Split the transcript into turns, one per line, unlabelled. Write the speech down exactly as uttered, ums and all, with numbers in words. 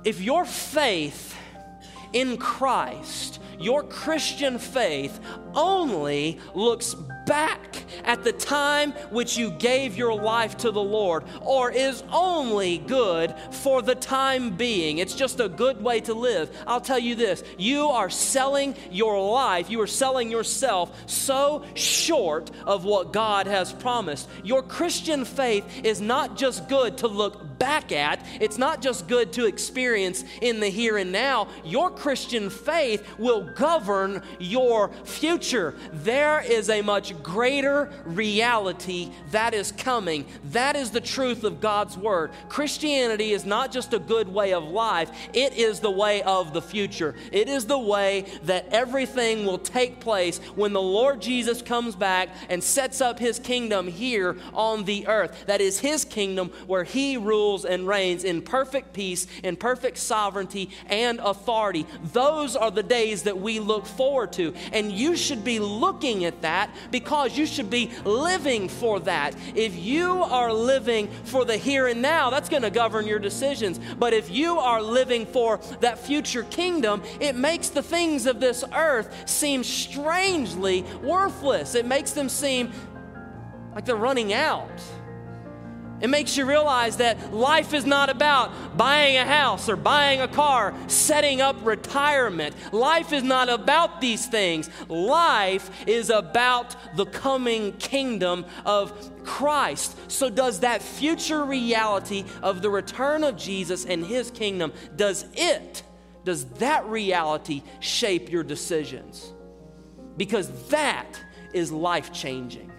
if your faith in Christ, your Christian faith only looks back at the time which you gave your life to the Lord, or is only good for the time being, it's just a good way to live, I'll tell you this, you are selling your life, you are selling yourself so short of what God has promised. Your Christian faith is not just good to look back at, it's not just good to experience in the here and now. Your Christian faith will govern your future. There is a much greater reality that is coming. That is the truth of God's Word. Christianity is not just a good way of life, it is the way of the future. It is the way that everything will take place when the Lord Jesus comes back and sets up His kingdom here on the earth. That is His kingdom where He rules and reigns in perfect peace, in perfect sovereignty and authority. Those are the days that we look forward to. And you should be looking at that because you should be living for that. If you are living for the here and now, that's going to govern your decisions. But if you are living for that future kingdom, it makes the things of this earth seem strangely worthless. It makes them seem like they're running out. It makes you realize that life is not about buying a house or buying a car, setting up retirement. Life is not about these things. Life is about the coming kingdom of Christ. So does that future reality of the return of Jesus and His kingdom, does it, does that reality shape your decisions? Because that is life-changing.